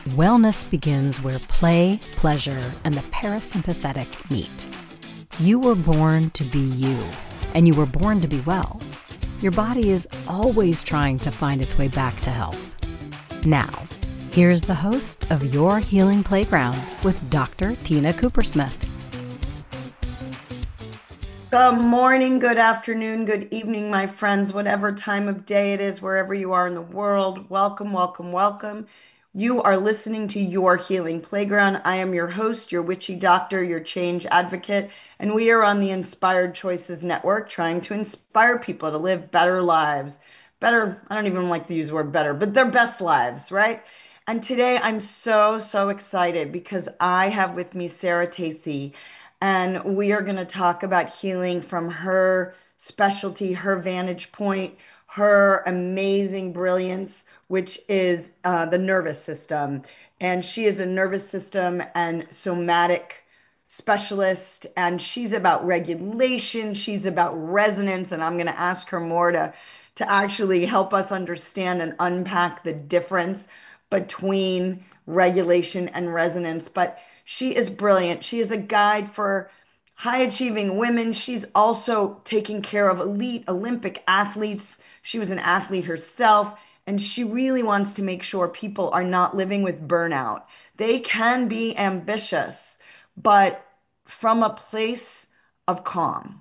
Wellness begins where play, pleasure, and the parasympathetic meet. You were born to be you, and you were born to be well. Your body is always trying to find its way back to health. Now, here's the host of Your Healing Playground with Dr. Tina Coopersmith. Good morning, good afternoon, good evening, my friends, whatever time of day it is, wherever you are in the world. Welcome, welcome, welcome. You are listening to Your Healing Playground. I am your host, your witchy doctor, your change advocate, and we are on the Inspired Choices Network trying to inspire people to live better lives. Better, I don't even like to use the word better, but their best lives, right? And today I'm so excited because I have with me Sarah Tacey, and we are going to talk about healing from her specialty, her vantage point, her amazing brilliance, which is the nervous system. And she is a nervous system and somatic specialist, and she's about regulation, she's about resonance, and I'm going to ask her more to actually help us understand and unpack the difference between regulation and resonance. But she is brilliant. She is a guide for high achieving women. She's also taking care of elite Olympic athletes. She was an athlete herself, and she really wants to make sure people are not living with burnout. They can be ambitious, but from a place of calm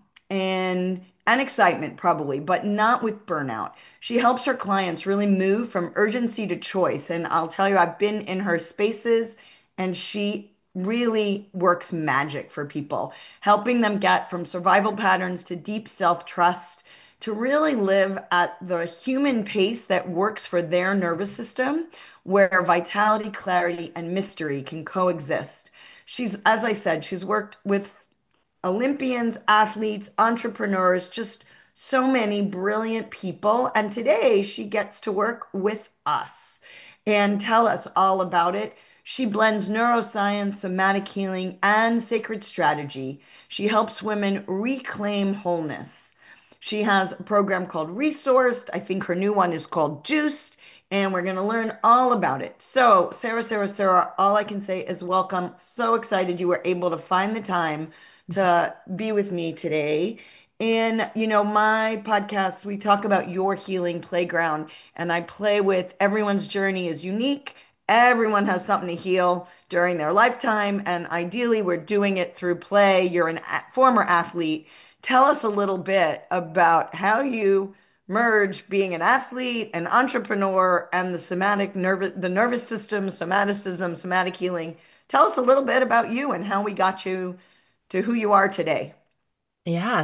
and excitement probably, but not with burnout. She helps her clients really move from urgency to choice. And I'll tell you, I've been in her spaces, and she really works magic for people, helping them get from survival patterns to deep self-trust, to really live at the human pace that works for their nervous system, where vitality, clarity, and mystery can coexist. She's, as I said, she's worked with Olympians, athletes, entrepreneurs, just so many brilliant people. And today she gets to work with us and tell us all about it. She blends neuroscience, somatic healing, and sacred strategy. She helps women reclaim wholeness. She has a program called Resourced. I think her new one is called Juiced, and we're going to learn all about it. So, Sarah, all I can say is welcome. So excited you were able to find the time to be with me today. In, my podcast, we talk about your healing playground, and I play with everyone's journey is unique. Everyone has something to heal during their lifetime, and ideally, we're doing it through play. You're a former athlete. Tell us a little bit about how you merge being an athlete, an entrepreneur, and the nervous system, somaticism, somatic healing. Tell us a little bit about you and how we got you to who you are today. Yeah,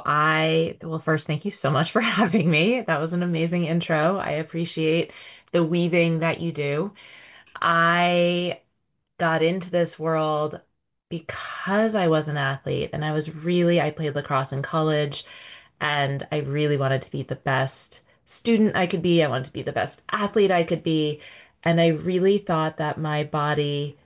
well, first, thank you so much for having me. That was an amazing intro. I appreciate the weaving that you do. I got into this world because I was an athlete and I played lacrosse in college and I really wanted to be the best student I could be. I wanted to be the best athlete I could be. And I really thought that my body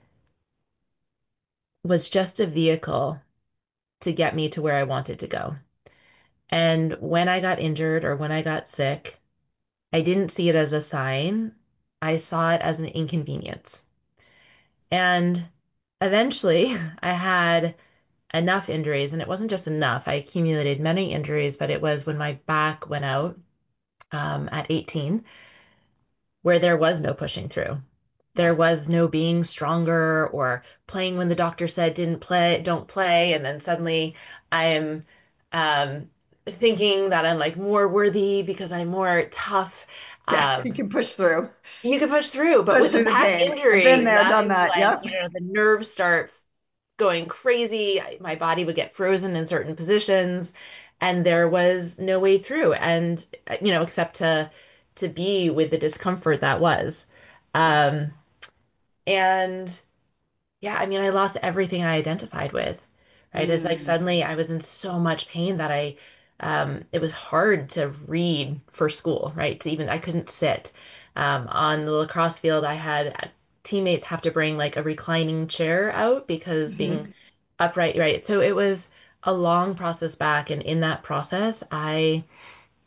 was just a vehicle to get me to where I wanted to go. And when I got injured or when I got sick, I didn't see it as a sign. I saw it as an inconvenience. And eventually, I had enough injuries, and it wasn't just enough. I accumulated many injuries, but it was when my back went out at 18, where there was no pushing through. There was no being stronger or playing when the doctor said don't play, and then suddenly I am um, thinking that I'm like more worthy because I'm more tough. Yeah, you Um, can push through, you can push through, but push with a through the back pain. I've been injury, there, that done is that. when, Yep. the nerves start going crazy. My body would get frozen in certain positions, and there was no way through. And except to be with the discomfort that was. Um, and yeah, I mean, I lost everything I identified with, right? It's like Mm. suddenly I was in so much pain that it was hard to read for school, right? I couldn't sit. On the lacrosse field, I had teammates have to bring like a reclining chair out because being Hmm. upright, right? So it was a long process back, and in that process, I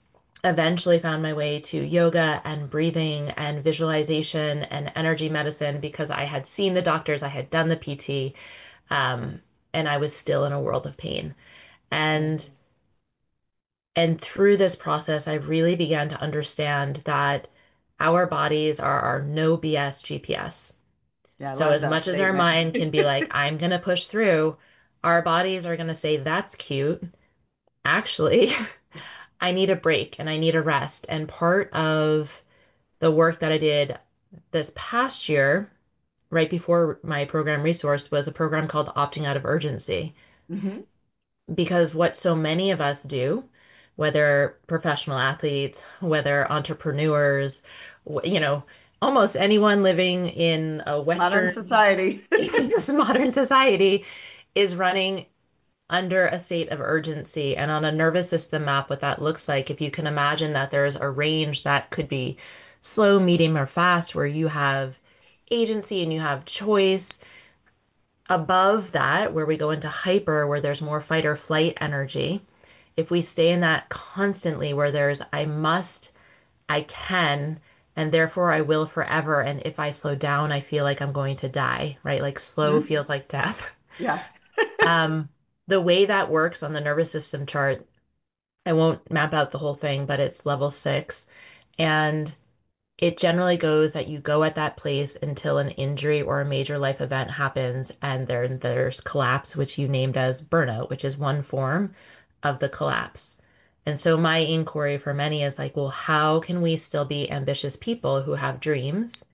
eventually found my way to yoga and breathing and visualization and energy medicine because I had seen the doctors, I had done the PT, um, and I was still in a world of pain. And Mm. and through this process, I really began to understand that our bodies are our no BS GPS. Yeah, I So love as that much as our statement. mind can be like, I'm gonna push through, our bodies are gonna say, that's cute. Actually, I need a break and I need a rest. And part of the work that I did this past year, right before my program resource, was a program called Opting Out of Urgency. Hmm. Because what so many of us do, whether professional athletes, whether entrepreneurs, almost anyone living in a Modern Western, society. this modern society, is running under a state of urgency. And on a nervous system map, what that looks like, if you can imagine that there's a range that could be slow, medium, or fast, where you have agency and you have choice. Above that, where we go into hyper, where there's more fight or flight energy, if we stay in that constantly, where there's I must, I can, and therefore I will forever. And if I slow down, I feel like I'm going to die, right? Like slow Mhm. feels like death. Yeah. Um, the way that works on the nervous system chart, I won't map out the whole thing, but it's level 6. And it generally goes that you go at that place until an injury or a major life event happens, and there's collapse, which you named as burnout, which is one form of the collapse. And so my inquiry for many is like, well, how can we still be ambitious people who have dreams,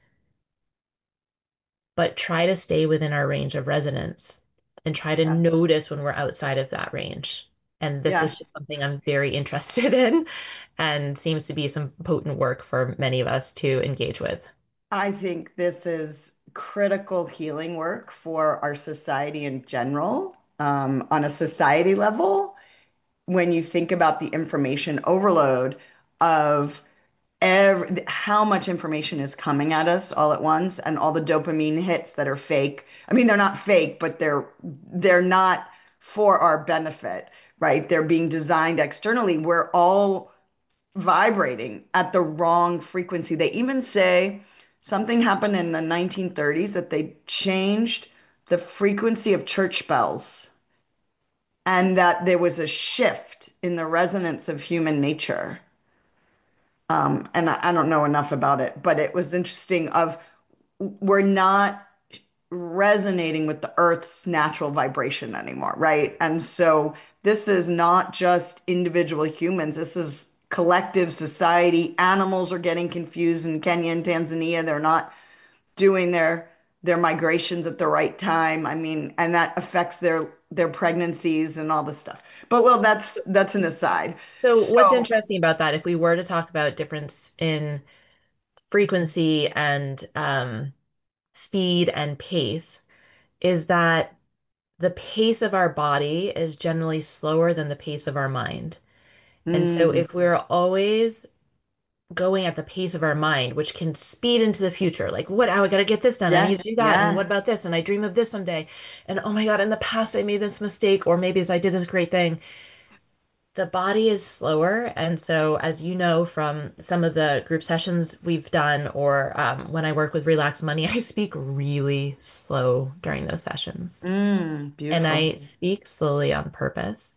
but try to stay within our range of resonance and try to Yeah. notice when we're outside of that range? And this is Yeah. just something I'm very interested in and seems to be some potent work for many of us to engage with. I think this is critical healing work for our society in general, on a society level. When you think about the information overload of how much information is coming at us all at once and all the dopamine hits that are fake. I mean, they're not fake, but they're not for our benefit, right? They're being designed externally. We're all vibrating at the wrong frequency. They even say something happened in the 1930s that they changed the frequency of church bells and that there was a shift in the resonance of human nature. And I don't know enough about it, but it was interesting of we're not resonating with the earth's natural vibration anymore, right? And so this is not just individual humans, this is collective society. Animals are getting confused in Kenya and Tanzania. They're not doing their migrations at the right time. I mean, and that affects their pregnancies and all this stuff. But well, that's an aside. So what's So interesting about that, if we were to talk about difference in frequency and speed and pace, is that the pace of our body is generally slower than the pace of our mind. And so mm, if we're always going at the pace of our mind, which can speed into the future, like what, oh, I gotta get this done, I yeah, need to do that, and what yeah, about this, and I dream of this someday, and oh my God, in the past I made this mistake, or maybe as I did this great thing. The body is slower. And so, as you know from some of the group sessions we've done, or when I work with Relax Money, I speak really slow during those sessions. And beautiful. I speak slowly on purpose.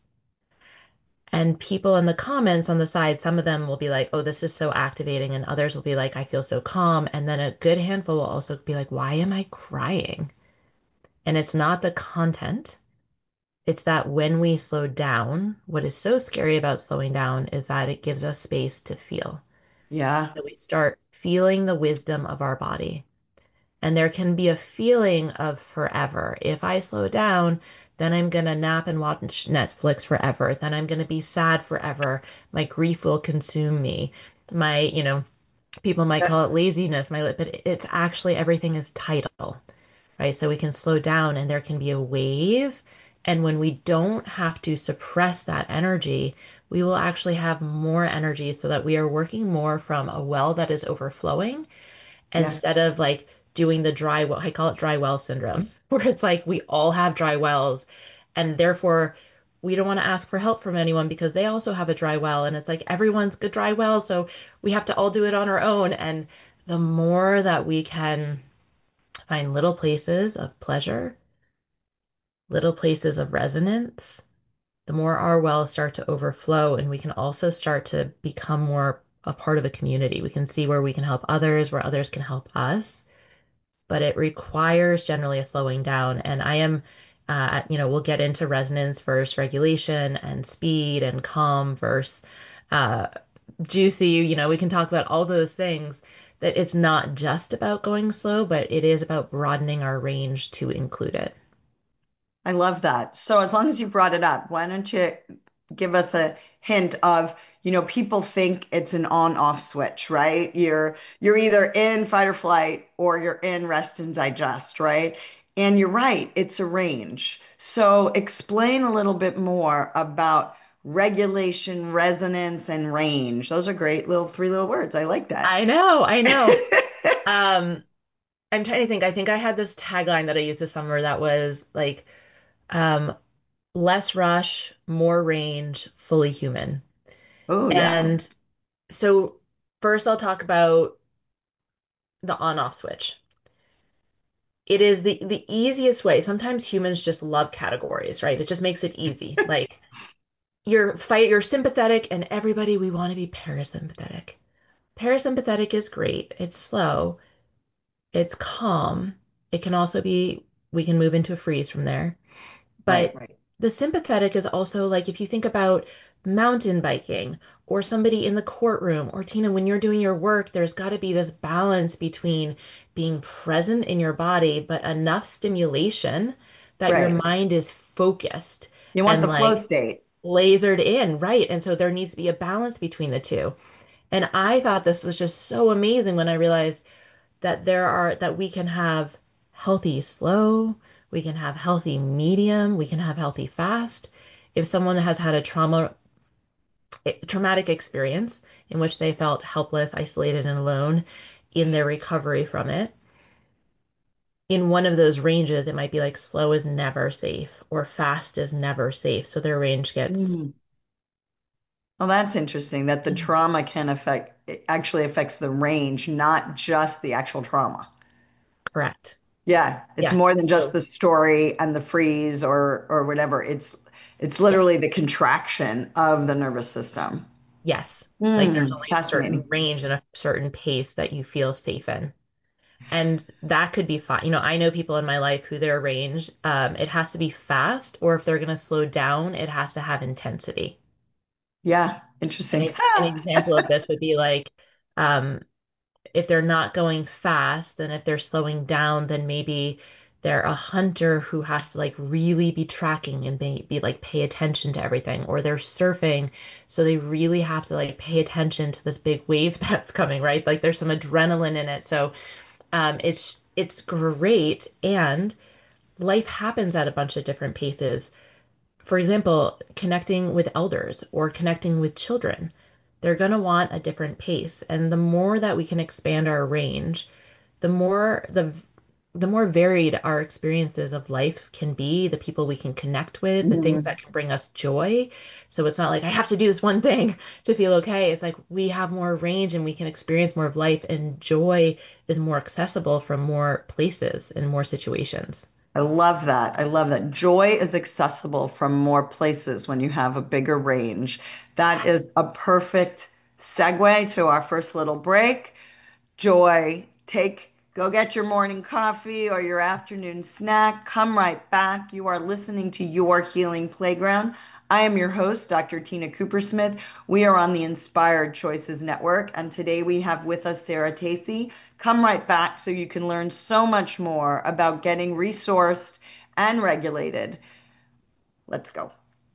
And people in the comments on the side, some of them will be like, oh, this is so activating. And others will be like, I feel so calm. And then a good handful will also be like, why am I crying? And it's not the content. It's that when we slow down, what is so scary about slowing down is that it gives us space to feel. Yeah, So we start feeling the wisdom of our body. And there can be a feeling of forever. If I slow down, then I'm going to nap and watch Netflix forever. Then I'm going to be sad forever. My grief will consume me. My, people might call it laziness, but it's actually everything is tidal, right? So we can slow down and there can be a wave. And when we don't have to suppress that energy, we will actually have more energy so that we are working more from a well that is overflowing yeah, instead of like doing the dry well. I call it dry well syndrome, where it's like we all have dry wells and therefore we don't want to ask for help from anyone because they also have a dry well. And it's like everyone's a dry well, so we have to all do it on our own. And the more that we can find little places of pleasure, little places of resonance, the more our wells start to overflow, and we can also start to become more a part of a community. We can see where we can help others, where others can help us, but it requires generally a slowing down. And I am, we'll get into resonance versus regulation and speed and calm versus uh, juicy. We can talk about all those things. That it's not just about going slow, but it is about broadening our range to include it. I love that. So as long as you brought it up, why don't you give us a hint of, people think it's an on-off switch, right? You're either in fight or flight or you're in rest and digest, right? And you're right, it's a range. So explain a little bit more about regulation, resonance, and range. Those are great little three little words. I like that. I know, I know. Um, I'm trying to think. I think I had this tagline that I used this summer that was like, um, less rush, more range, fully human. Oh, yeah. And so first I'll talk about the on-off switch. It is the easiest way. Sometimes humans just love categories, right? It just makes it easy. Like you're sympathetic and everybody we want to be parasympathetic. Parasympathetic is great. It's slow. It's calm. It can also be we can move into a freeze from there. Right, But right. the sympathetic is also like if you think about mountain biking or somebody in the courtroom, or Tina, when you're doing your work, there's got to be this balance between being present in your body, but enough stimulation that your Right. mind is focused You want and the flow like state. lasered in, right? And so there needs to be a balance between the two. And I thought this was just so amazing when I realized that we can have healthy slow, we can have healthy medium, we can have healthy fast. If someone has had a traumatic experience in which they felt helpless, isolated, and alone in their recovery from it, in one of those ranges, it might be like slow is never safe or fast is never safe. So their range gets Mm. Well, that's interesting that the trauma can it actually affects the range, not just the actual trauma. correct. Yeah, it's Yeah. more than just So, the story and the freeze or whatever. It's yeah. literally the contraction of the nervous system. Yes. Like there's Mm, only a certain fascinating. range and a certain pace that you feel safe in. And that could be fine. I know people in my life who their range, it has to be fast, or if they're going to slow down, it has to have intensity. Yeah, An, interesting. an example of this would be like, um, if they're not going fast, then if they're slowing down, then maybe they're a hunter who has to like really be tracking and be like pay attention to everything, or they're surfing, so they really have to like pay attention to this big wave that's coming, right? Like there's some adrenaline in it. So it's great, and life happens at a bunch of different paces. For example, connecting with elders or connecting with children, they're going to want a different pace. And the more that we can expand our range, the more the more varied our experiences of life can be, the people we can connect with, the things Mm. that can bring us joy. So it's not like I have to do this one thing to feel okay. It's like we have more range and we can experience more of life, and joy is more accessible from more places and more situations. I love that. I love that. Joy is accessible from more places when you have a bigger range. That is a perfect segue to our first little break. Joy, go get your morning coffee or your afternoon snack. Come right back. You are listening to Your Healing Playground. I am your host, Dr. Tina Coopersmith. We are on the Inspired Choices Network, and today we have with us Sarah Tacey. Come right back so you can learn so much more about getting resourced and regulated. Let's go.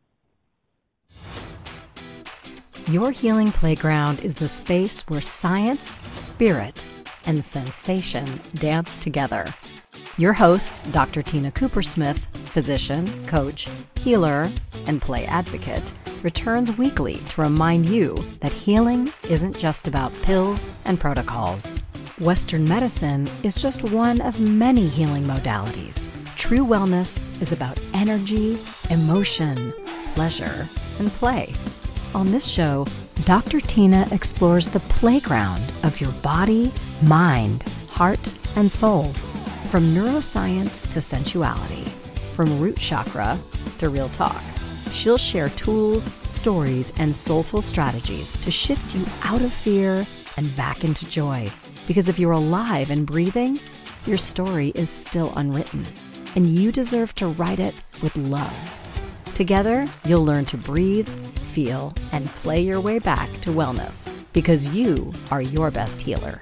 Your Healing Playground is the space where science, spirit, and sensation dance together. Your host, Dr. Tina Coopersmith, physician, coach, healer, and play advocate, returns weekly to remind you that healing isn't just about pills and protocols. Western medicine is just one of many healing modalities. True wellness is about energy, emotion, pleasure, and play. On this show, Dr. Tina explores the playground of your body, mind, heart, and soul. From neuroscience to sensuality, from root chakra to real talk. She'll share tools, stories, and soulful strategies to shift you out of fear and back into joy. Because if you're alive and breathing, your story is still unwritten, and you deserve to write it with love. Together, you'll learn to breathe, feel, and play your way back to wellness, because you are your best healer.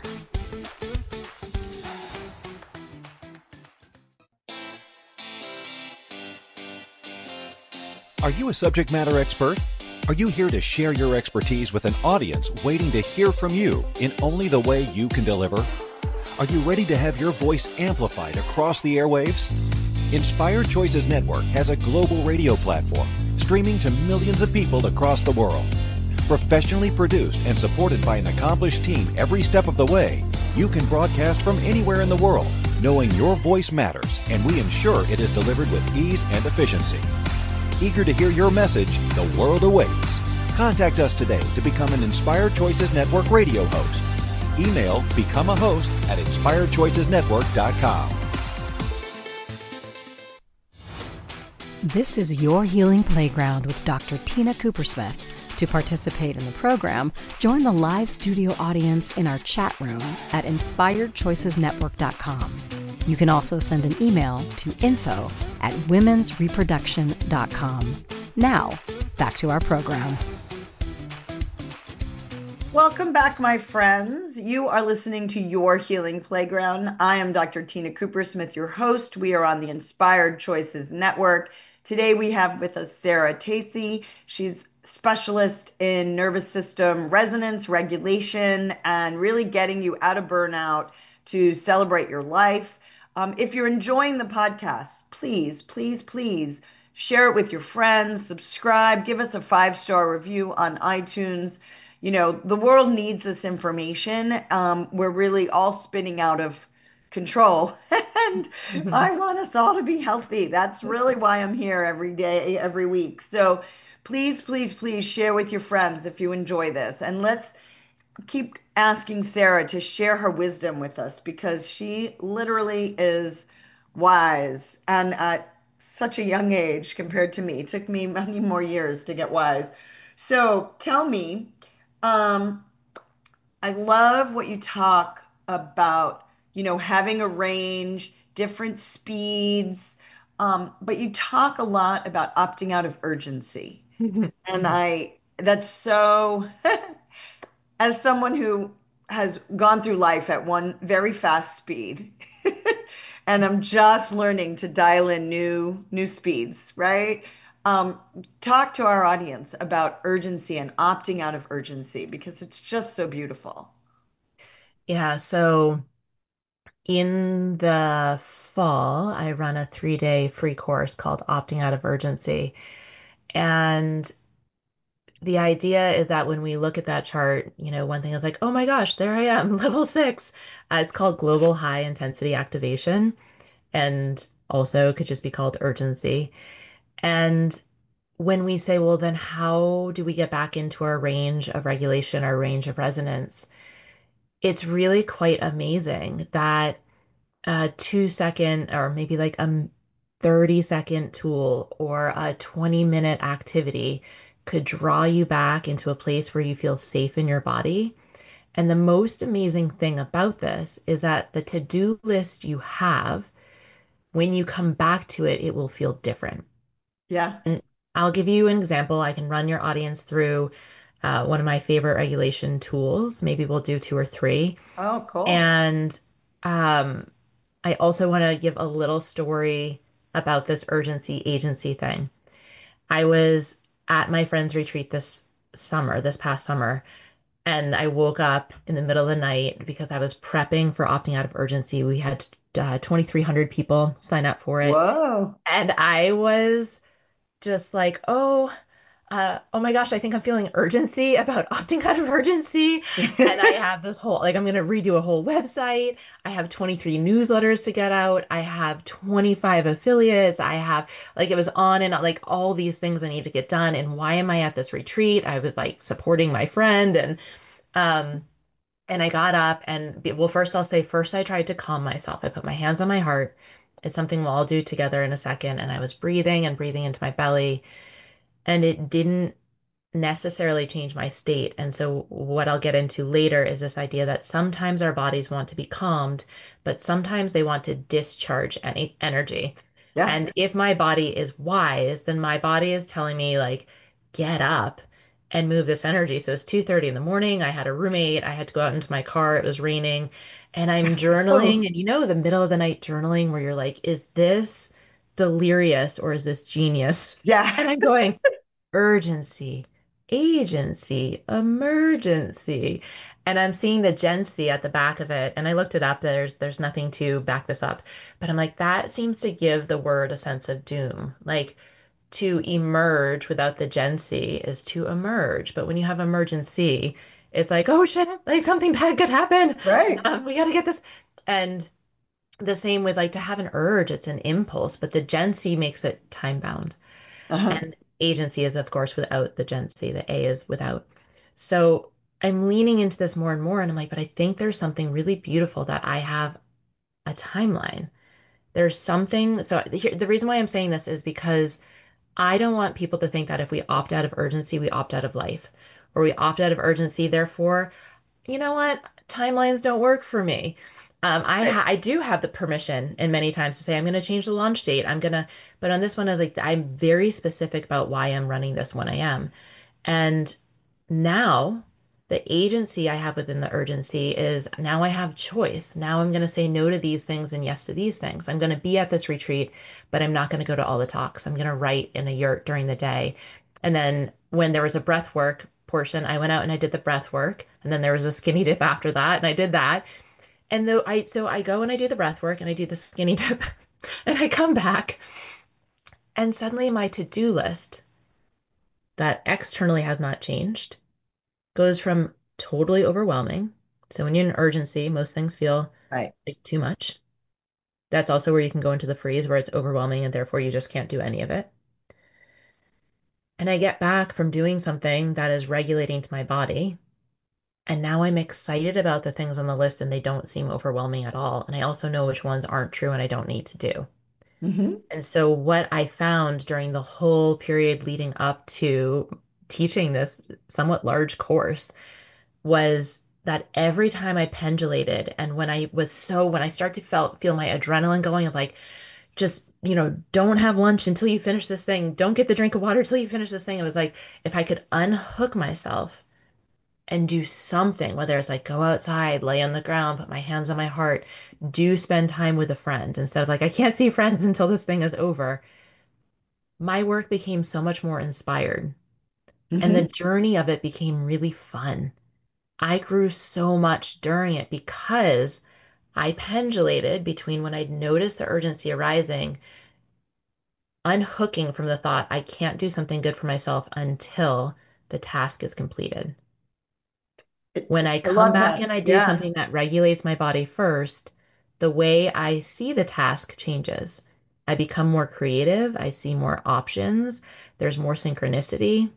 Are you a subject matter expert? Are you here to share your expertise with an audience waiting to hear from you in only the way you can deliver? Are you ready to have your voice amplified across the airwaves? Inspired Choices Network has a global radio platform streaming to millions of people across the world. Professionally produced and supported by an accomplished team every step of the way, you can broadcast from anywhere in the world, knowing your voice matters, and we ensure it is delivered with ease and efficiency. Eager to hear your message, the world awaits. Contact us today to become an Inspired Choices Network radio host. Email become a host at inspiredchoicesnetwork.com. This is Your Healing Playground with Dr. Tina Coopersmith. To participate in the program, join the live studio audience in our chat room at inspiredchoicesnetwork.com. You can also send an email to info@womensreproduction.com. Now, back to our program. Welcome back, my friends. You are listening to Your Healing Playground. I am Dr. Tina Coopersmith, your host. We are on the Inspired Choices Network. Today we have with us Sarah Tacey. She's specialist in nervous system resonance, regulation, and really getting you out of burnout to celebrate your life. If you're enjoying the podcast, please, please, please share it with your friends, subscribe, give us a 5-star review on iTunes. You know, the world needs this information. We're really all spinning out of control, and I want us all to be healthy. That's really why I'm here every day, every week. So please, please, please share with your friends if you enjoy this. And let's keep asking Sarah to share her wisdom with us, because she literally is wise, and at such a young age compared to me. It took me many more years to get wise. So tell me, um, I love what you talk about, having a range, different speeds, but you talk a lot about opting out of urgency. And that's so, as someone who has gone through life at one very fast speed, and I'm just learning to dial in new speeds, right? Um, Talk to our audience about urgency and opting out of urgency, because it's just so beautiful. Yeah, so in the fall, I run a 3-day free course called Opting Out of Urgency. And the idea is that when we look at that chart, one thing is like, oh my gosh, there I am, level 6. It's called Global High Intensity Activation, and also could just be called urgency. And when we say, well, then how do we get back into our range of regulation, our range of resonance? It's really quite amazing that a 2 second or maybe like a 30-second tool or a 20-minute activity could draw you back into a place where you feel safe in your body. And the most amazing thing about this is that the to-do list you have, when you come back to it, it will feel different. Yeah. And I'll give you an example. I can run your audience through one of my favorite regulation tools. Maybe we'll do 2 or 3. Oh, cool. And um, I also want to give a little story about this urgency agency thing. I was at my friend's retreat this past summer, and I woke up in the middle of the night because I was prepping for opting out of urgency. We had 2,300 people sign up for it. Whoa. And I was just like, oh, Oh my gosh, I think I'm feeling urgency about opting out of urgency. And I have this whole, like, I'm going to redo a whole website. I have 23 newsletters to get out. I have 25 affiliates. I have, like, it was on and on, like all these things I need to get done. And why am I at this retreat? I was like supporting my friend um, and I got up well, first I'll say, first I tried to calm myself. I put my hands on my heart. It's something we'll all do together in a second. And I was breathing and breathing into my belly. And it didn't necessarily change my state. And so, what I'll get into later is this idea that sometimes our bodies want to be calmed, but sometimes they want to discharge any energy. Yeah. And if my body is wise, then my body is telling me, like, get up and move this energy. So it's 2:30 in the morning. I had a roommate. I had to go out into my car. It was raining. And I'm Oh, journaling. And the middle of the night journaling where you're like, is this delirious or is this genius? yeah. And I'm going, urgency, agency, emergency. And I'm seeing the Gen Z at the back of it. And I looked it up. There's nothing to back this up. But I'm like, that seems to give the word a sense of doom. Like to emerge without the Gen Z is to emerge. But when you have emergency, it's like, oh shit, like something bad could happen. Right. We got to get this. And the same with like to have an urge, it's an impulse, but the Gen Z makes it time bound. Uh-huh. And agency is, of course, without the Gen Z. The A is without. So I'm leaning into this more and more. And I'm like, but I think there's something really beautiful that I have a timeline. There's something. So the reason why I'm saying this is because I don't want people to think that if we opt out of urgency, we opt out of life, or we opt out of urgency, therefore, you know what? Timelines don't work for me. Right. I do have the permission and many times to say I'm going to change the launch date. But on this one, I was like, I'm very specific about why I'm running this when I am. And now the agency I have within the urgency is now I have choice. Now I'm going to say no to these things and yes to these things. I'm going to be at this retreat, but I'm not going to go to all the talks. I'm going to write in a yurt during the day. And then when there was a breath work portion, I went out and I did the breath work. And then there was a skinny dip after that, and I did that. And so I go and I do the breath work and I do the skinny dip, and I come back, and suddenly my to-do list that externally has not changed goes from totally overwhelming. So when you're in urgency, most things feel Right. like too much. That's also where you can go into the freeze where it's overwhelming and therefore you just can't do any of it. And I get back from doing something that is regulating to my body. And now I'm excited about the things on the list and they don't seem overwhelming at all. And I also know which ones aren't true and I don't need to do. Hmm. And so what I found during the whole period leading up to teaching this somewhat large course was that every time I pendulated and when I start to feel my adrenaline going of like, just, don't have lunch until you finish this thing. Don't get the drink of water until you finish this thing. It was like, if I could unhook myself and do something, whether it's like go outside, lay on the ground, put my hands on my heart, do spend time with a friend instead of like, I can't see friends until this thing is over. My work became so much more inspired and the Hmm. journey of it became really fun. I grew so much during it because I pendulated between when I'd noticed the urgency arising, unhooking from the thought I can't do something good for myself until the task is completed. When I I come love back that. and I do Yeah. something that regulates my body first, the way I see the task changes. I become more creative, I see more options, there's more synchronicity.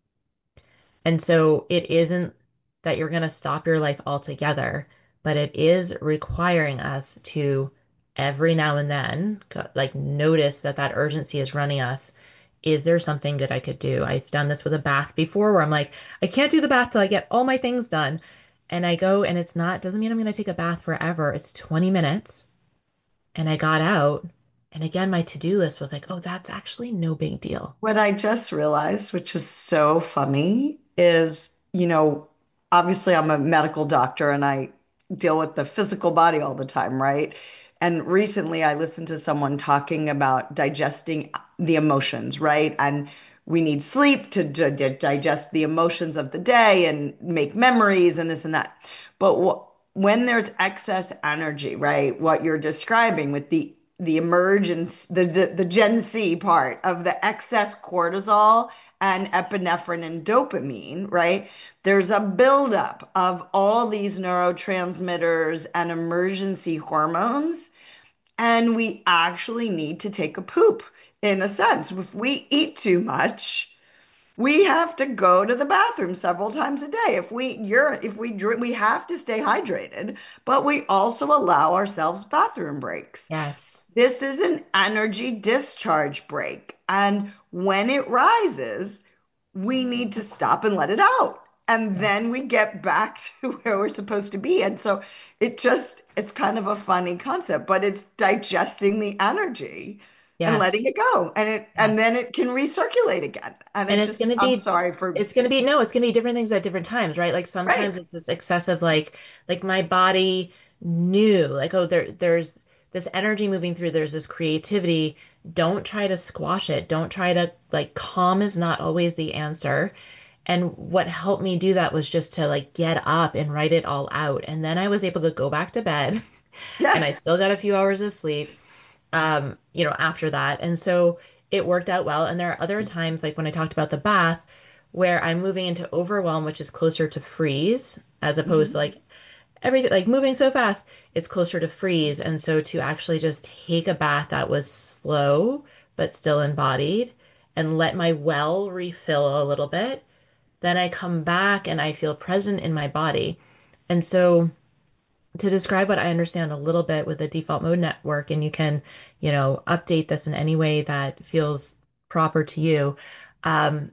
And so it isn't that you're going to stop your life altogether, but it is requiring us to every now and then, like notice that that urgency is running us. Is there something good I could do? I've done this with a bath before where I'm like, I can't do the bath till I get all my things done. And I go and doesn't mean I'm going to take a bath forever. It's 20 minutes. And I got out. And again, my to-do list was like, oh, that's actually no big deal. What I just realized, which is so funny, is, obviously I'm a medical doctor and I deal with the physical body all the time, right? And recently I listened to someone talking about digesting the emotions, right? And we need sleep to digest the emotions of the day and make memories and this and that. But when there's excess energy, right? What you're describing with the emergence, the Gen Z part of the excess cortisol and epinephrine and dopamine, right? There's a buildup of all these neurotransmitters and emergency hormones, and we actually need to take a poop in a sense. If we eat too much, we have to go to the bathroom several times a day. If we drink, we have to stay hydrated, but we also allow ourselves bathroom breaks. Yes. This is an energy discharge break. And when it rises, we need to stop and let it out. And then we get back to where we're supposed to be. And so it's kind of a funny concept, but it's digesting the energy and Yeah. letting it go. Yeah. And then it can recirculate again. And And it's going to I'm be sorry for, it's going to be no, it's going to be different things at different times, right? Like sometimes right. it's this excessive like my body knew like oh there's this energy moving through, there's this creativity. Don't try to squash it. Don't try to like calm is not always the answer. And what helped me do that was just to like get up and write it all out. And then I was able to go back to bed and Yeah. I still got a few hours of sleep after that. And so it worked out well. And there are other times, like when I talked about the bath, where I'm moving into overwhelm, which is closer to freeze, as opposed to Mhm. like everything, like moving so fast, it's closer to freeze. And so to actually just take a bath that was slow, but still embodied, and let my well refill a little bit, then I come back and I feel present in my body. And so to describe what I understand a little bit with the default mode network, and you can, update this in any way that feels proper to you. Um,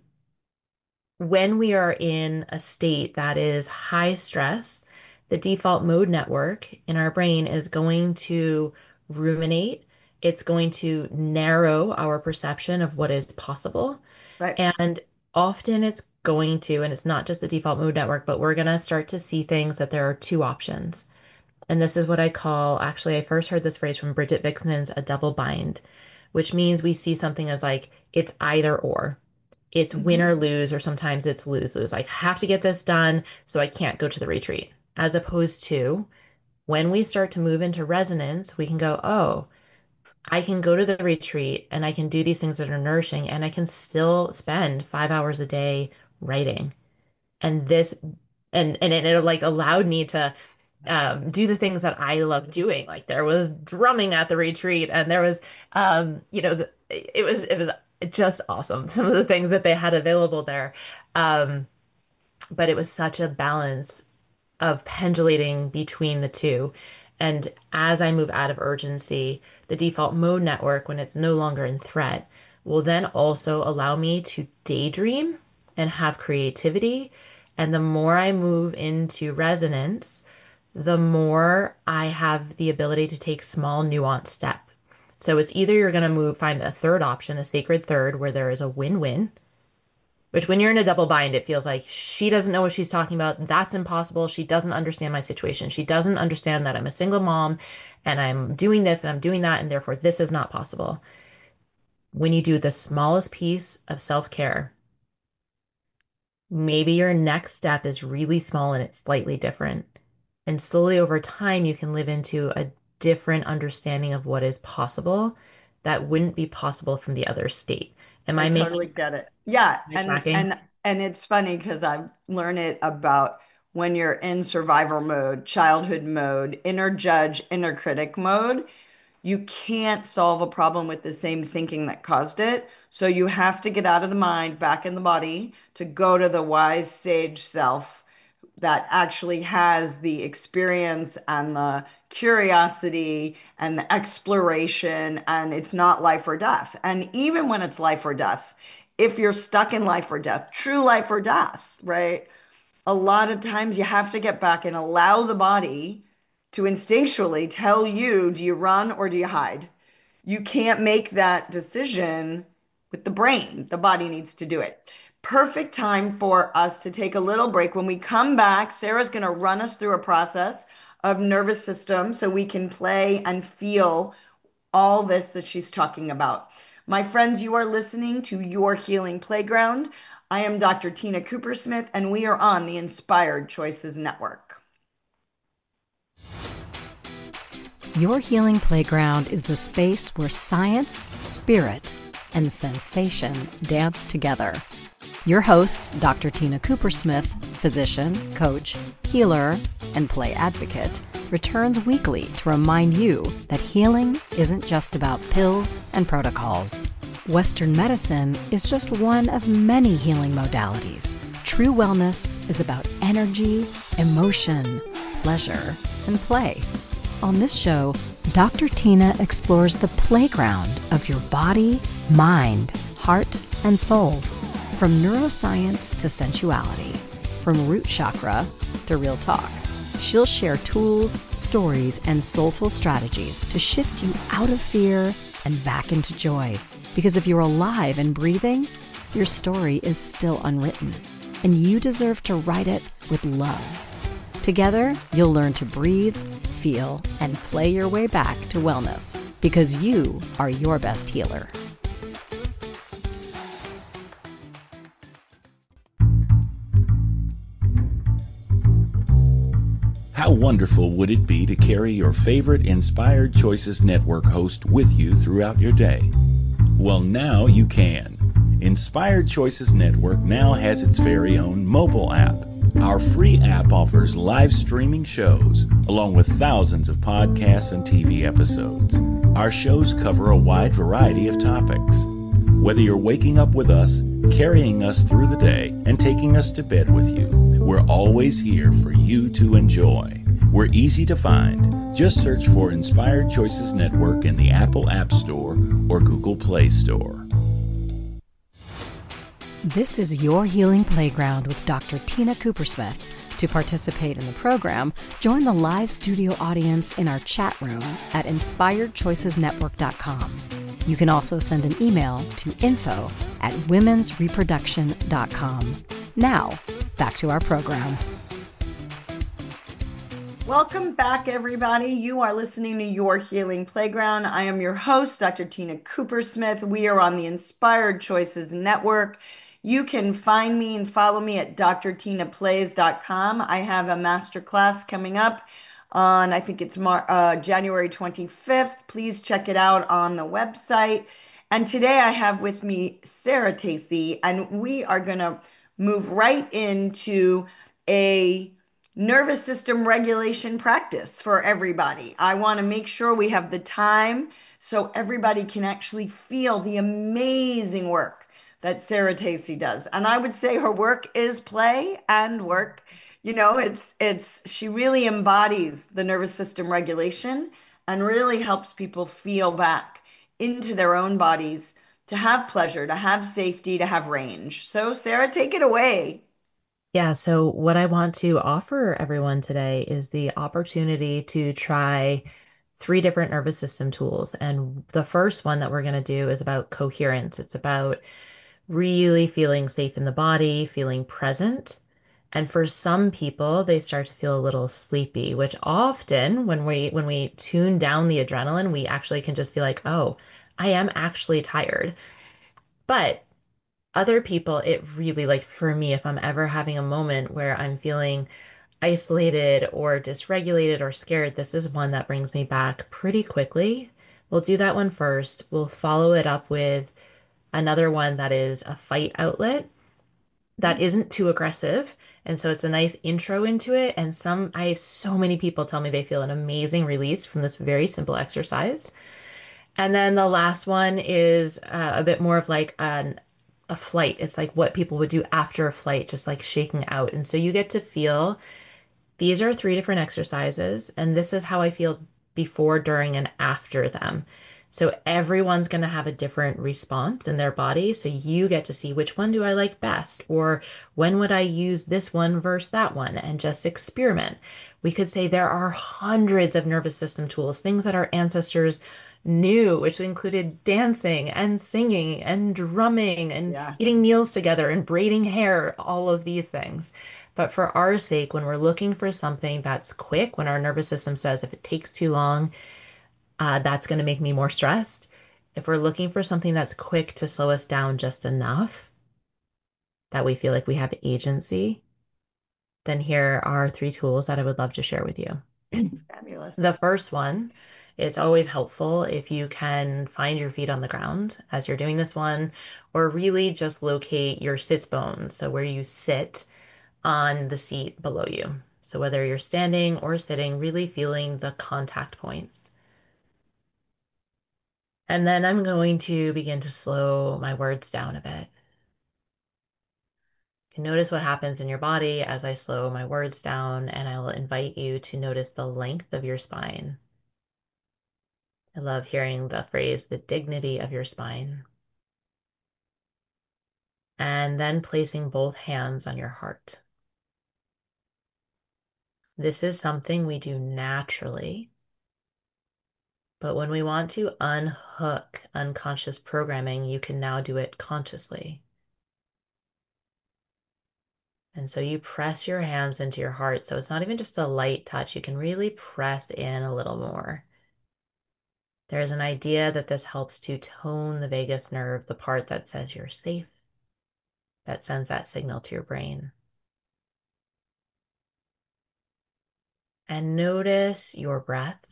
when we are in a state that is high stress, the default mode network in our brain is going to ruminate. It's going to narrow our perception of what is possible. Right. And often it's going to, and it's not just the default mode network, but we're going to start to see things that there are two options. And this is what I call, actually, I first heard this phrase from Bridget Bixman's a double bind, which means we see something as like it's either or. It's win Mhm. or lose, or sometimes it's lose lose. Like, have to get this done, so I can't go to the retreat. As opposed to when we start to move into resonance, we can go, oh, I can go to the retreat and I can do these things that are nourishing, and I can still spend 5 hours a day writing. And this, and it like allowed me to do the things that I love doing. Like there was drumming at the retreat, and there was, it was just awesome. Some of the things that they had available there, um, but it was such a balance of pendulating between the two. And as I move out of urgency, the default mode network, when it's no longer in threat, will then also allow me to daydream and have creativity. And the more I move into resonance, the more I have the ability to take small, nuanced step. So it's either you're going to find a third option, a sacred third, where there is a win-win, which when you're in a double bind, it feels like she doesn't know what she's talking about. That's impossible. She doesn't understand my situation. She doesn't understand that I'm a single mom and I'm doing this and I'm doing that, and therefore this is not possible. When you do the smallest piece of self-care, maybe your next step is really small and it's slightly different. And slowly over time, you can live into a different understanding of what is possible that wouldn't be possible from the other state. Am I I making totally get it. sense? Yeah, Am I and tracking? it's funny because I've learned it about when you're in survivor mode, childhood mode, inner judge, inner critic mode, you can't solve a problem with the same thinking that caused it. So you have to get out of the mind, back in the body to go to the wise sage self that actually has the experience and the curiosity and the exploration, and it's not life or death. And even when it's life or death, if you're stuck in life or death, true life or death, right? A lot of times you have to get back and allow the body to instinctually tell you, do you run or do you hide? You can't make that decision with the brain. The body needs to do it. Perfect time for us to take a little break. When we come back, Sarah's going to run us through a process of nervous system so we can play and feel all this that she's talking about. My friends, you are listening to Your Healing Playground. I am Dr. Tina Coopersmith, and we are on the Inspired Choices Network. Your Healing Playground is the space where science, spirit, and sensation dance together. Your host, Dr. Tina Coopersmith, physician, coach, healer, and play advocate, returns weekly to remind you that healing isn't just about pills and protocols. Western medicine is just one of many healing modalities. True wellness is about energy, emotion, pleasure, and play. On this show, Dr. Tina explores the playground of your body, mind, heart, and soul. From neuroscience to sensuality, from root chakra to real talk. She'll share tools, stories, and soulful strategies to shift you out of fear and back into joy. Because if you're alive and breathing, your story is still unwritten, and you deserve to write it with love. Together, you'll learn to breathe, feel, and play your way back to wellness, because you are your best healer. How wonderful would it be to carry your favorite Inspired Choices Network host with you throughout your day? Well, now you can. Inspired Choices Network now has its very own mobile app. Our free app offers live streaming shows, along with thousands of podcasts and TV episodes. Our shows cover a wide variety of topics. Whether you're waking up with us, carrying us through the day, and taking us to bed with you, we're always here for you to enjoy. We're easy to find. Just search for Inspired Choices Network in the Apple App Store or Google Play Store. This is your healing playground with Dr. Tina Coopersmith. To participate in the program, join the live studio audience in our chat room at inspiredchoicesnetwork.com. You can also send an email to info@womensreproduction.com. Now, back to our program. Welcome back, everybody. You are listening to Your Healing Playground. I am your host, Dr. Tina Coopersmith. We are on the Inspired Choices Network. You can find me and follow me at drtinaplays.com. I have a masterclass coming up on, I think it's January 25th. Please check it out on the website. And today I have with me Sarah Tacey, and we are going to move right into a nervous system regulation practice for everybody. I want to make sure we have the time so everybody can actually feel the amazing work that Sarah Tacey does. And I would say her work is play and work. You know, she really embodies the nervous system regulation and really helps people feel back into their own bodies to have pleasure, to have safety, to have range. So Sarah, take it away. Yeah, so what I want to offer everyone today is the opportunity to try 3 different nervous system tools. And the first one that we're going to do is about coherence. It's about really feeling safe in the body, feeling present. And for some people, they start to feel a little sleepy, which often when we tune down the adrenaline, we actually can just be like, "Oh, I am actually tired." But other people, it really, like for me, if I'm ever having a moment where I'm feeling isolated or dysregulated or scared, this is one that brings me back pretty quickly. We'll do that one first. We'll follow it up with another one that is a fight outlet that isn't too aggressive. And so it's a nice intro into it. And I have so many people tell me they feel an amazing release from this very simple exercise. And then the last one is a bit more of like a flight. It's like what people would do after a flight, just like shaking out. And so you get to feel these are 3 different exercises, and this is how I feel before, during, and after them. So everyone's going to have a different response in their body. So you get to see which one do I like best, or when would I use this one versus that one, and just experiment. We could say there are hundreds of nervous system tools, things that our ancestors knew, which included dancing and singing and drumming and eating meals together and braiding hair, all of these things. But for our sake, when we're looking for something that's quick, when our nervous system says if it takes too long, that's going to make me more stressed. If we're looking for something that's quick to slow us down just enough that we feel like we have agency, then here are 3 tools that I would love to share with you. Fabulous. The first one It's always helpful if you can find your feet on the ground as you're doing this one, or really just locate your sits bones, so where you sit on the seat below you. So whether you're standing or sitting, really feeling the contact points. And then I'm going to begin to slow my words down a bit. You can notice what happens in your body as I slow my words down, and I will invite you to notice the length of your spine. I love hearing the phrase, the dignity of your spine. And then placing both hands on your heart. This is something we do naturally, but when we want to unhook unconscious programming, you can now do it consciously. And so you press your hands into your heart. So it's not even just a light touch. You can really press in a little more. There's an idea that this helps to tone the vagus nerve, the part that says you're safe, that sends that signal to your brain. And notice your breath.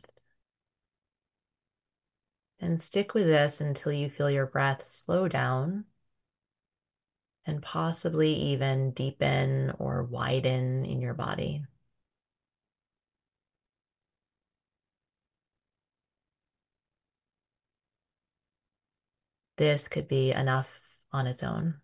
And stick with this until you feel your breath slow down and possibly even deepen or widen in your body. This could be enough on its own.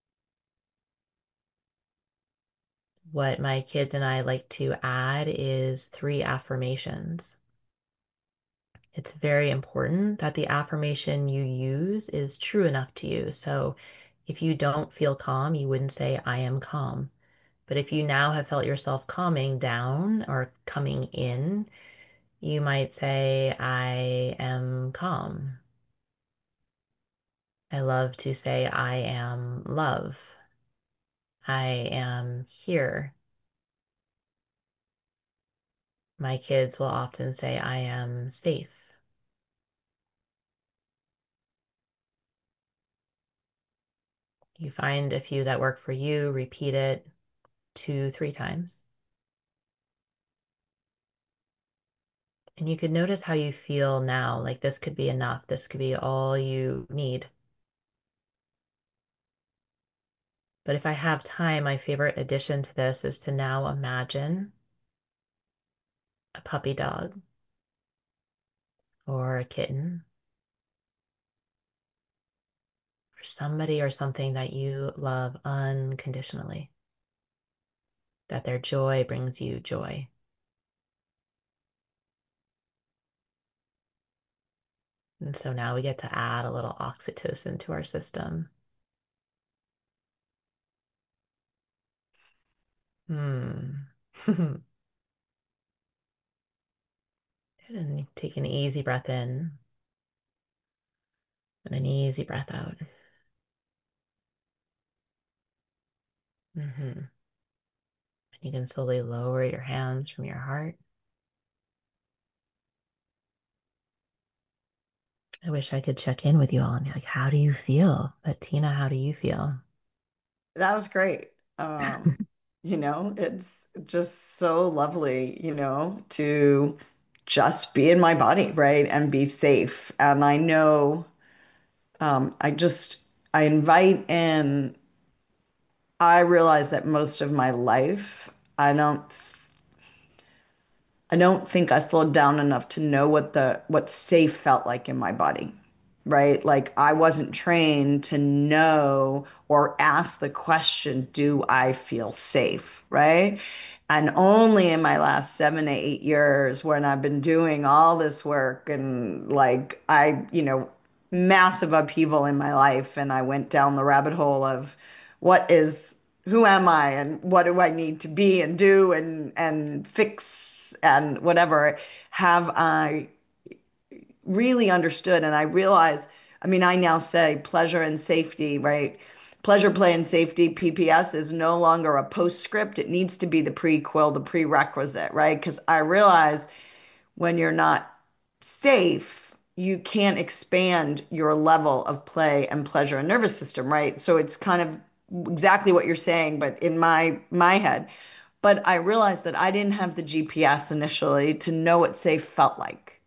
What my kids and I like to add is 3 affirmations. It's very important that the affirmation you use is true enough to you. So if you don't feel calm, you wouldn't say, I am calm. But if you now have felt yourself calming down or coming in, you might say, I am calm. I love to say, I am love. I am here. My kids will often say, I am safe. You find a few that work for you, repeat it 2, 3 times. And you could notice how you feel now, like this could be enough. This could be all you need. But if I have time, my favorite addition to this is to now imagine a puppy dog or a kitten or somebody or something that you love unconditionally, that their joy brings you joy. And so now we get to add a little oxytocin to our system. Hmm. And take an easy breath in and an easy breath out. And you can slowly lower your hands from your heart. I wish I could check in with you all and be like, how do you feel? But Tina, how do you feel? That was great. It's just so lovely, to just be in my body, right? And be safe. And I know, I invite in, I realize that most of my life, I don't think I slowed down enough to know what safe felt like in my body, right? Like I wasn't trained to know or ask the question, do I feel safe, right? And only in my last 7 to 8 years when I've been doing all this work and like massive upheaval in my life and I went down the rabbit hole of who am I and what do I need to be and do and fix and whatever, have I really understood and I realize, I mean, I now say pleasure and safety, right? Pleasure, play, and safety, PPS, is no longer a postscript. It needs to be the prequel, the prerequisite, right? Because I realize when you're not safe, you can't expand your level of play and pleasure and nervous system, right? So it's kind of exactly what you're saying, but in my head. But I realized that I didn't have the GPS initially to know what safe felt like.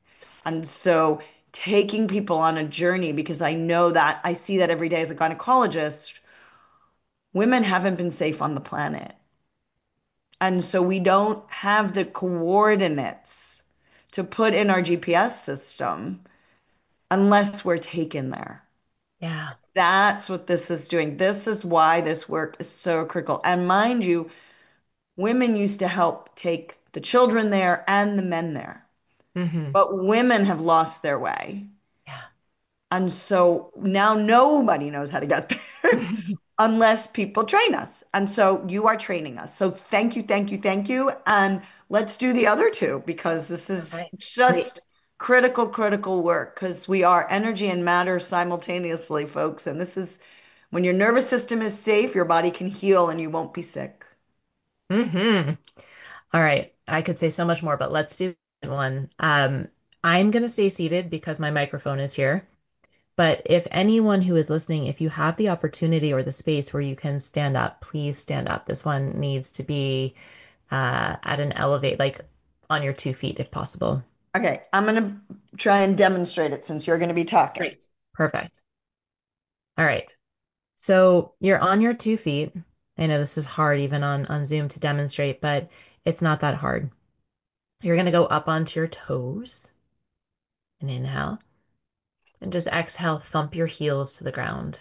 And so taking people on a journey, because I know that I see that every day as a gynecologist, women haven't been safe on the planet. And so we don't have the coordinates to put in our GPS system unless we're taken there. Yeah. That's what this is doing. This is why this work is so critical. And mind you, women used to help take the children there and the men there, Hmm. but women have lost their way. Yeah. And so now nobody knows how to get there unless people train us. And so you are training us. So thank you, thank you, thank you. And let's do the other two because this is Okay. Great. just critical, critical work because we are energy and matter simultaneously, folks. And this is when your nervous system is safe, your body can heal and you won't be sick. Hmm. All right. I could say so much more, but let's do one. I'm going to stay seated because my microphone is here. But if anyone who is listening, if you have the opportunity or the space where you can stand up, please stand up. This one needs to be at an elevate, like on your 2 feet if possible. Okay, I'm going to try and demonstrate it since you're going to be talking. Great. Perfect. All right. So you're on your 2 feet. I know this is hard even on Zoom to demonstrate, but it's not that hard. You're going to go up onto your toes and inhale, and just exhale, thump your heels to the ground.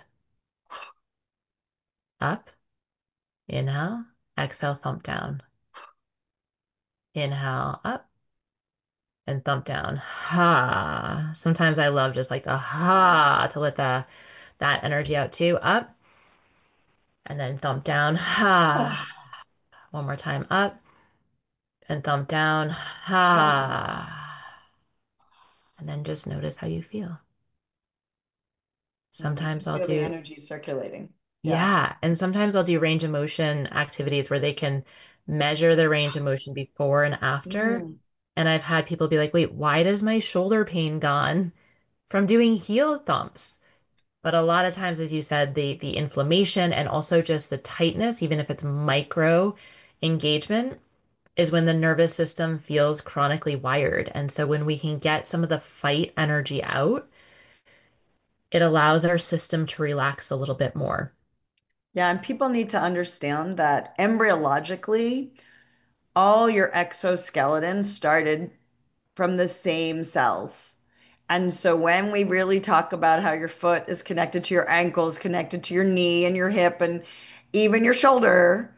Up, inhale, exhale, thump down. Inhale, up, and thump down. Ha. Sometimes I love just like the ha to let that energy out too. Up, and then thump down. Ha. One more time. Up and thump down. Ha. And then just notice how you feel. And you can Sometimes I'll feel the do, energy circulating. Yeah. yeah. And sometimes I'll do range of motion activities where they can measure the range of motion before and after. Mm. And I've had people be like, wait, why does my shoulder pain gone from doing heel thumps? But a lot of times, as you said, the inflammation and also just the tightness, even if it's micro engagement, is when the nervous system feels chronically wired. And so when we can get some of the fight energy out, it allows our system to relax a little bit more. Yeah, and people need to understand that embryologically, all your exoskeleton started from the same cells. And so when we really talk about how your foot is connected to your ankles, connected to your knee and your hip and even your shoulder,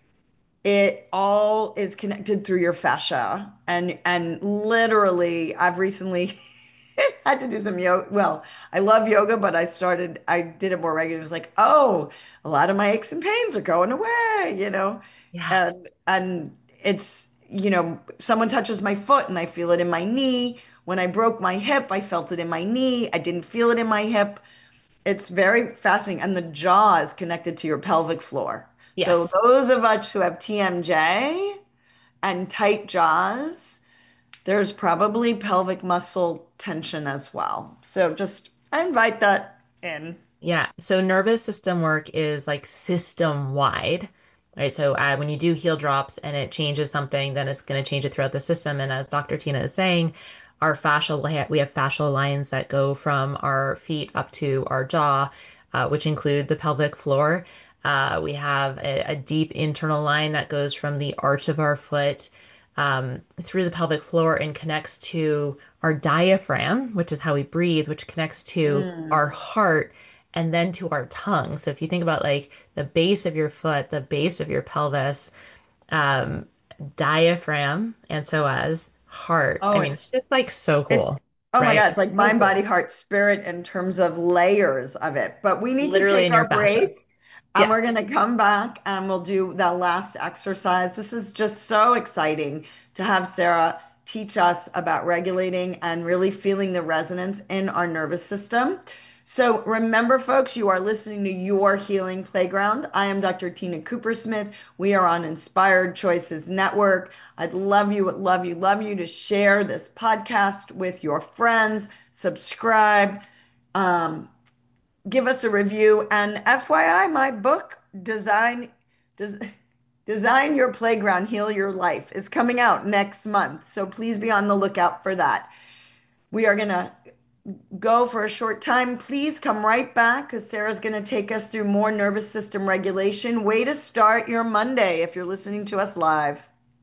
it all is connected through your fascia. And literally, I've recently had to do some yoga. Well, I love yoga, but I did it more regularly. It was like, oh, a lot of my aches and pains are going away. Yeah. And it's, someone touches my foot and I feel it in my knee. When I broke my hip, I felt it in my knee. I didn't feel it in my hip. It's very fascinating. And the jaw is connected to your pelvic floor. So Yes. those of us who have TMJ and tight jaws, there's probably pelvic muscle tension as well. So just I invite that in. Yeah. So nervous system work is like system wide, right? So when you do heel drops and it changes something, then it's going to change it throughout the system. And as Dr. Tina is saying, our fascial we have fascial lines that go from our feet up to our jaw, which include the pelvic floor. We have a deep internal line that goes from the arch of our foot through the pelvic floor and connects to our diaphragm, which is how we breathe, which connects to our Mm. heart and then to our tongue. So if you think about like the base of your foot, the base of your pelvis, um, diaphragm, and so as heart. Oh, I mean, it's just like so it's cool, oh my God, right? it's like So mind, body, cool. heart, spirit in terms of layers of it. But we need to Literally take in our your fascia. break and Yeah. we're going to come back and we'll do that last exercise. This is just so exciting to have Sarah teach us about regulating and really feeling the resonance in our nervous system. So remember, folks, you are listening to Your Healing Playground. I am Dr. Tina Coopersmith. We are on Inspired Choices Network. I'd love you, love you, love you to share this podcast with your friends, subscribe, um, give us a review. And FYI, my book, Des- Design Your Playground, Heal Your Life, is coming out next month. So please be on the lookout for that. We are going to go for a short time. Please come right back because Sarah's going to take us through more nervous system regulation. Way to start your Monday if you're listening to us live.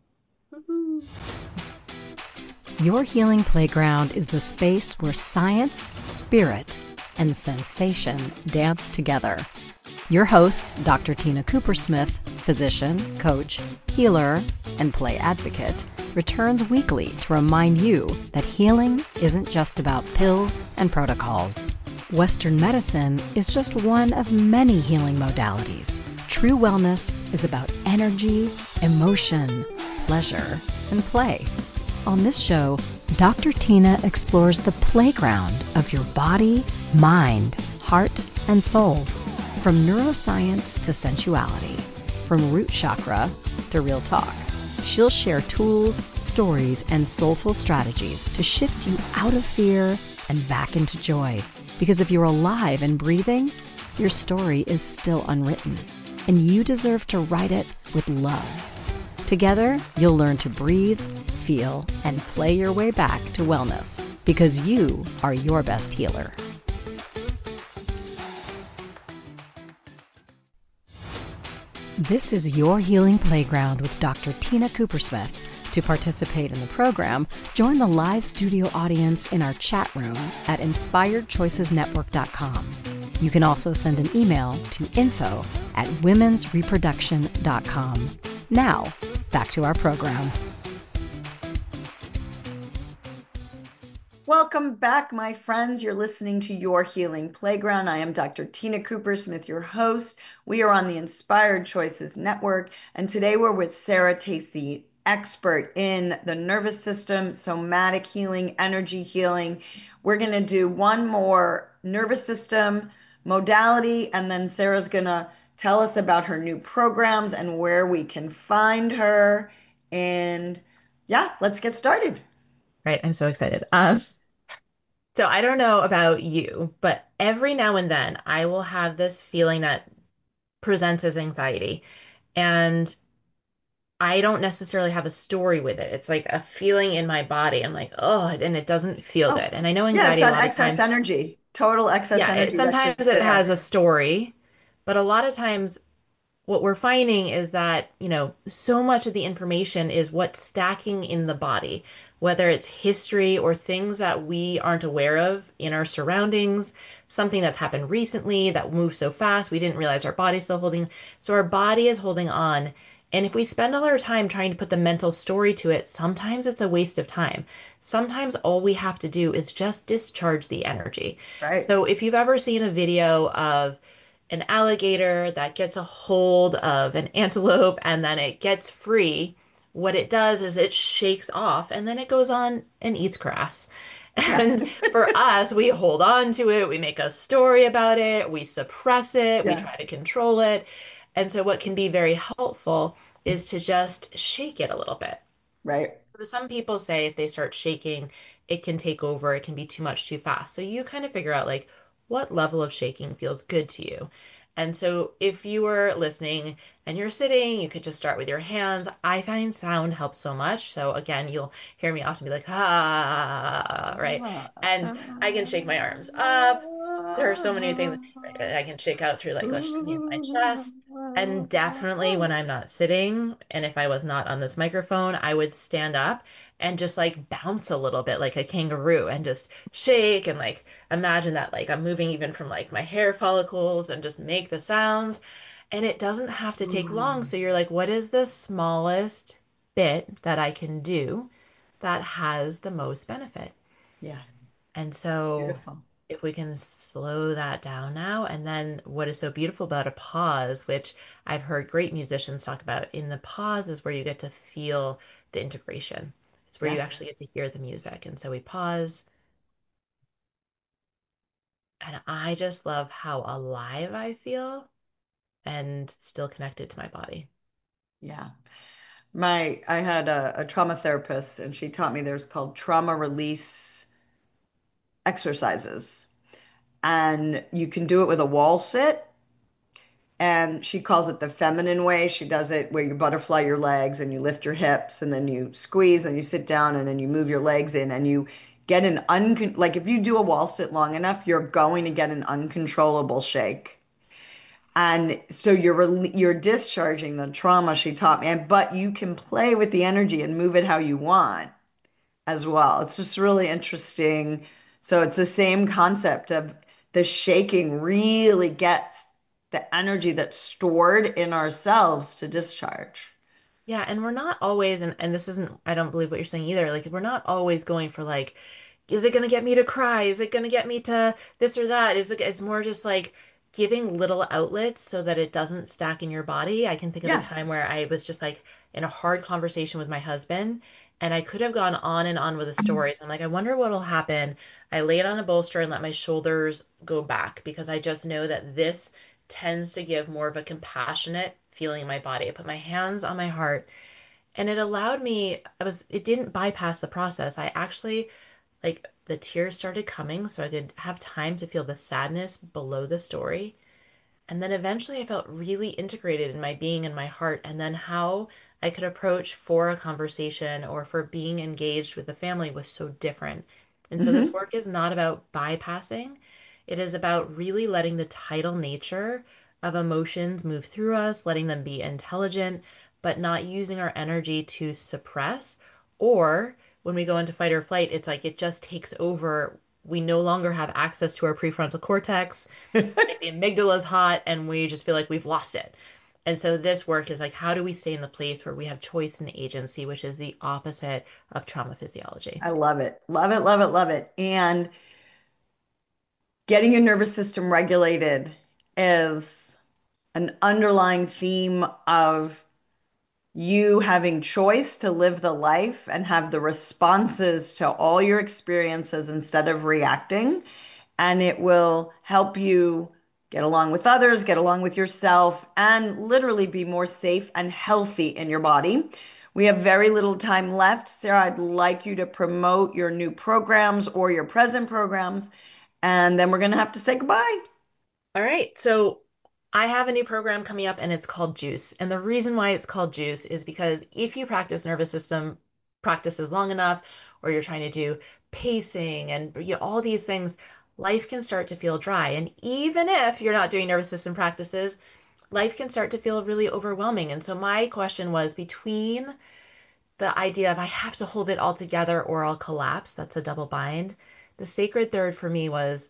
Your Healing Playground is the space where science, spirit, and sensation dance together. Your host, Dr. Tina Coopersmith, physician, coach, healer, and play advocate, returns weekly to remind you that healing isn't just about pills and protocols. Western medicine is just one of many healing modalities. True wellness is about energy, emotion, pleasure, and play. On this show, Dr. Tina explores the playground of your body, mind, heart, and soul. From neuroscience to sensuality, from root chakra to real talk. She'll share tools, stories, and soulful strategies to shift you out of fear and back into joy. Because if you're alive and breathing, your story is still unwritten, and you deserve to write it with love. Together, you'll learn to breathe, feel, and play your way back to wellness, because you are your best healer. This is Your Healing Playground with Dr. Tina Coopersmith. To participate in the program, join the live studio audience in our chat room at inspiredchoicesnetwork.com. You can also send an email to info@womensreproduction.com. Now, back to our program. Welcome back, my friends. You're listening to Your Healing Playground. I am Dr. Tina Coopersmith, your host. We are on the Inspired Choices Network, and today we're with Sarah Tacey, expert in the nervous system, somatic healing, energy healing. We're going to do one more nervous system modality, and then Sarah's going to tell us about her new programs and where we can find her. And yeah, let's get started. Right, I'm so excited. So I don't know about you, but every now and then I will have this feeling that presents as anxiety. And I don't necessarily have a story with it. It's like a feeling in my body. I'm like, oh, and it doesn't feel Oh, good. And I know yeah, it's anxiety a that lot of excess times, energy, total excess yeah, energy that's sometimes just it there. has a story, but a lot of times what we're finding is that, so much of the information is what's stacking in the body, whether it's history or things that we aren't aware of in our surroundings, something that's happened recently that moves so fast, we didn't realize our body's still holding. So our body is holding on. And if we spend all our time trying to put the mental story to it, sometimes it's a waste of time. Sometimes all we have to do is just discharge the energy. Right. So if you've ever seen a video of an alligator that gets a hold of an antelope and then it gets free, what it does is it shakes off and then it goes on and eats grass. And for us, we hold on to it, we make a story about it, we suppress it, we Yeah. try to control it. And so, what can be very helpful is to just shake it a little bit. Right. Some people say if they start shaking, it can take over, it can be too much too fast. So you kind of figure out like what level of shaking feels good to you. And so if you were listening and you're sitting, you could just start with your hands. I find sound helps so much. So again, you'll hear me often be like, ah, right? And I can shake my arms up. There are so many things right? I can shake out through like my chest. And definitely when I'm not sitting, and if I was not on this microphone, I would stand up and just like bounce a little bit like a kangaroo and just shake and like imagine that like I'm moving even from like my hair follicles and just make the sounds. And it doesn't have to take long. So you're like, what is the smallest bit that I can do that has the most benefit? Yeah. And so Beautiful. if we can slow that down now, and then what is so beautiful about a pause, which I've heard great musicians talk about, in the pause is where you get to feel the integration. It's where you Yeah. actually get to hear the music. And so we pause, and I just love how alive I feel and still connected to my body. Yeah. I had a trauma therapist and she taught me there's called trauma release exercises. And you can do it with a wall sit. And she calls it the feminine way. She does it where you butterfly your legs and you lift your hips and then you squeeze and you sit down and then you move your legs in and get like if you do a wall sit long enough, you're going to get an uncontrollable shake. And so you're discharging the trauma she taught me, but you can play with the energy and move it how you want as well. It's just really interesting. So it's the same concept of the shaking really gets the energy that's stored in ourselves to discharge. Yeah, and we're not always, and this isn't, I don't believe what you're saying either. Like, we're not always going for like, is it going to get me to cry? Is it going to get me to this or that? It's more just like giving little outlets so that it doesn't stack in your body. I can think of a Yeah. time where I was just like in a hard conversation with my husband, and I could have gone on and on with the stories. I'm like, I wonder what'll happen. I laid on a bolster and let my shoulders go back because I just know that this tends to give more of a compassionate feeling in my body. I put my hands on my heart and it allowed me, it didn't bypass the process. I actually, like, the tears started coming so I could have time to feel the sadness below the story. And then eventually I felt really integrated in my being and my heart, and then how I could approach for a conversation or for being engaged with the family was so different. And so this Hmm. work is not about bypassing, it is about really letting the tidal nature of emotions move through us, letting them be intelligent, but not using our energy to suppress. Or when we go into fight or flight, it's like it just takes over. We no longer have access to our prefrontal cortex, like the amygdala is hot and we just feel like we've lost it. And so this work is like, how do we stay in the place where we have choice and agency, which is the opposite of trauma physiology? I love it. Love it, love it, love it. And getting your nervous system regulated is an underlying theme of you having choice to live the life and have the responses to all your experiences instead of reacting. And it will help you get along with others, get along with yourself, and literally be more safe and healthy in your body. We have very little time left. Sarah, I'd like you to promote your new programs or your present programs, and then we're going to have to say goodbye. All right. So I have a new program coming up and it's called Juice. And the reason why it's called Juice is because if you practice nervous system practices long enough, or you're trying to do pacing and all these things, life can start to feel dry. And even if you're not doing nervous system practices, life can start to feel really overwhelming. And so my question was between the idea of I have to hold it all together or I'll collapse, that's a double bind. The sacred third for me was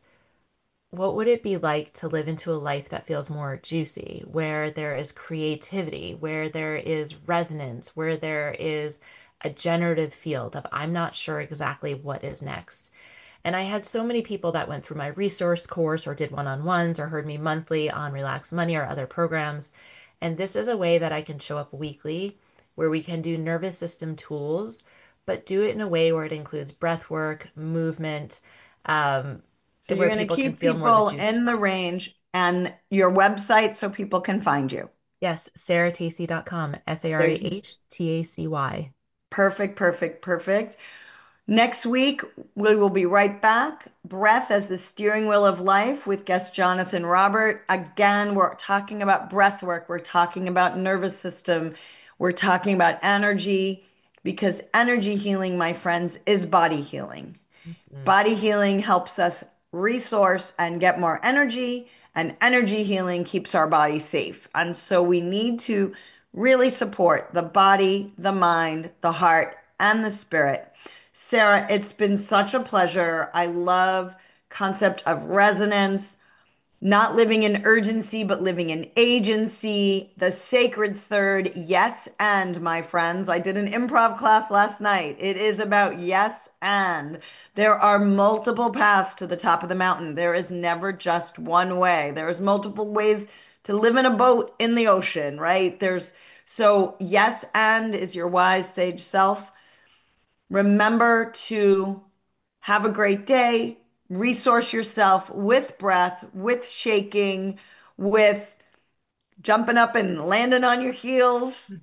what would it be like to live into a life that feels more juicy, where there is creativity, where there is resonance, where there is a generative field of I'm not sure exactly what is next. And I had so many people that went through my resource course or did one-on-ones or heard me monthly on Relax Money or other programs. And this is a way that I can show up weekly where we can do nervous system tools, but do it in a way where it includes breath work, movement, um, So you're where going to people can keep feel more of the people juice in the flow. range and your website so people can find you. Yes, sarahtacy.com, There, SARAHTACY. perfect, perfect, perfect. Next week, we will be right back. Breath as the steering wheel of life with guest Jonathan Robert. Again, we're talking about breath work. We're talking about nervous system. We're talking about energy because energy healing, my friends, is body healing. Mhm. Body healing helps us resource and get more energy, and energy healing keeps our body safe. And so we need to really support the body, the mind, the heart, and the spirit. Sarah, it's been such a pleasure. I love concept of resonance, not living in urgency, but living in agency, the sacred third, yes, and my friends. I did an improv class last night. It is about yes, and there are multiple paths to the top of the mountain. There is never just one way. There's multiple ways to live in a boat in the ocean, right? So yes, and is your wise sage self. Remember to have a great day. Resource yourself with breath, with shaking, with jumping up and landing on your heels.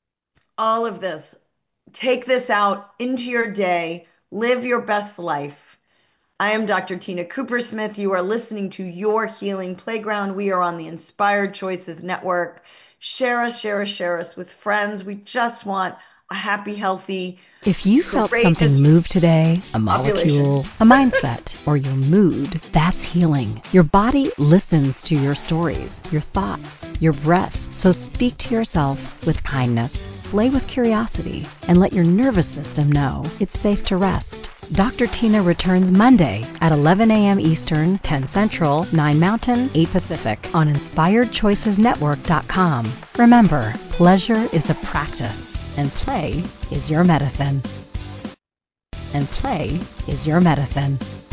All of this. Take this out into your day. Live your best life. I am Dr. Tina Cooper Smith. You are listening to Your Healing Playground. We are on the Inspired Choices Network. Share us, share us, share us with friends. We just want a happy, healthy, If you felt courageous something move today, a population. molecule, a mindset, or your mood, that's healing. Your body listens to your stories, your thoughts, your breath. So speak to yourself with kindness, play with curiosity, and let your nervous system know it's safe to rest. Dr. Tina returns Monday at 11 a.m. Eastern, 10 Central, 9 Mountain, 8 Pacific on InspiredChoicesNetwork.com. Remember, pleasure is a practice, and play is your medicine. And play is your medicine.